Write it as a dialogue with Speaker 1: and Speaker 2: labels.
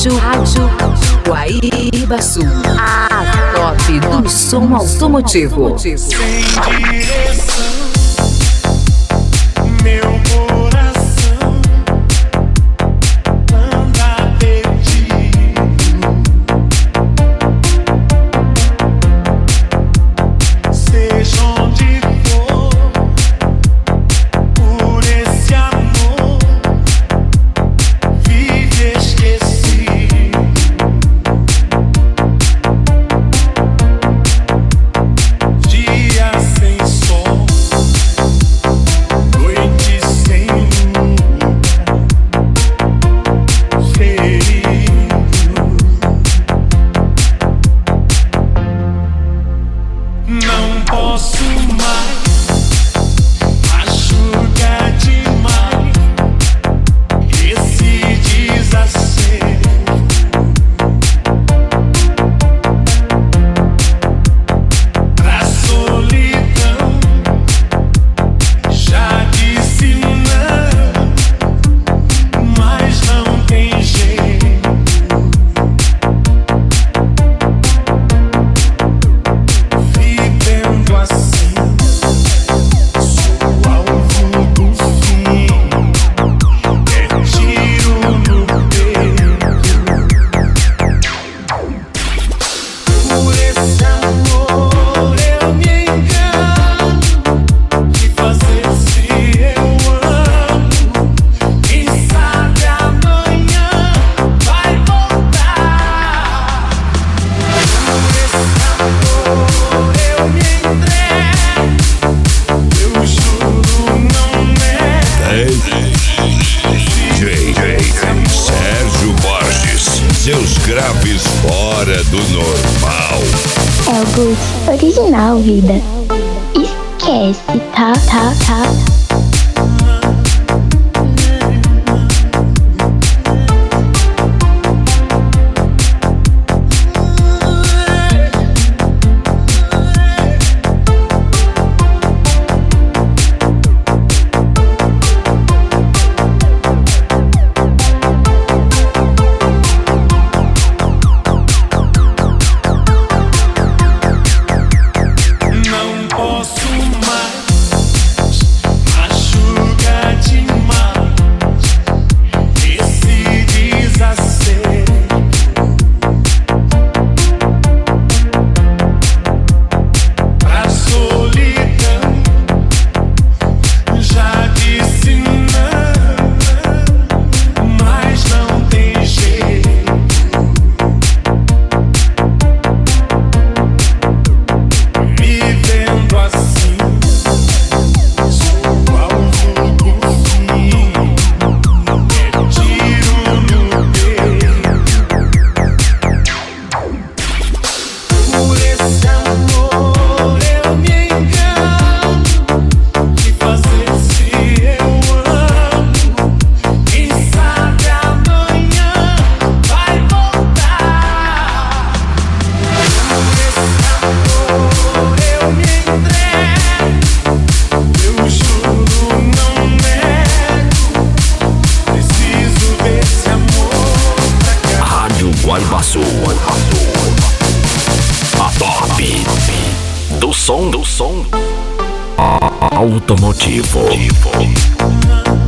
Speaker 1: Rádio Guaíba Sul, a top do som automotivo.
Speaker 2: Sem direção, meu coração anda perdido. Seja onde for, por esse amor vive esquecido. Dia sem sol, noite sem lua, ferido. Não posso mais, machuca demais esse desassossego. Pra solidão, já disse não, mas não tem jeito. Vivendo assim, sou alvo do fim, é tiro no peito. Por esse amor eu me engano, que fazer se eu amo? Quem sabe amanhã vai voltar. Por esse amor eu me entrego, eu juro não nego.
Speaker 3: DJ Sérgio Borges, seus graves fora do normal.
Speaker 4: É o Boots original, vida. Esquece, tá.
Speaker 2: Não posso mais, machuca demais esse desassossego. Pra solidão, já disse não, mas não tem jeito. Vivendo assim, sou alvo do fim, é tiro no peito. Por esse amor eu me engano, que fazer se eu amo? Quem sabe amanhã vai voltar. Por esse amor eu me entrego, eu juro não nego. Preciso desse amor pra cá.
Speaker 5: Rádio Guaíba Sul, a top do som automotivo.